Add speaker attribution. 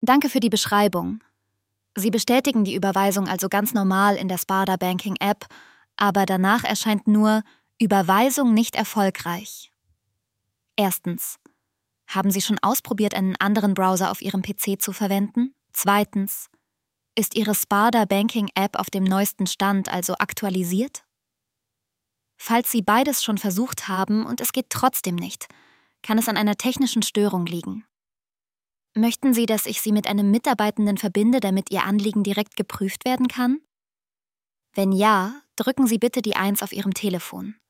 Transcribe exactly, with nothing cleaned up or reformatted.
Speaker 1: Danke für die Beschreibung. Sie bestätigen die Überweisung also ganz normal in der Sparda Banking App, aber danach erscheint nur Überweisung nicht erfolgreich. Erstens. Haben Sie schon ausprobiert, einen anderen Browser auf Ihrem P C zu verwenden? Zweitens. Ist Ihre Sparda Banking App auf dem neuesten Stand, also aktualisiert? Falls Sie beides schon versucht haben und es geht trotzdem nicht, kann es an einer technischen Störung liegen. Möchten Sie, dass ich Sie mit einem Mitarbeitenden verbinde, damit Ihr Anliegen direkt geprüft werden kann? Wenn ja, drücken Sie bitte die eins auf Ihrem Telefon.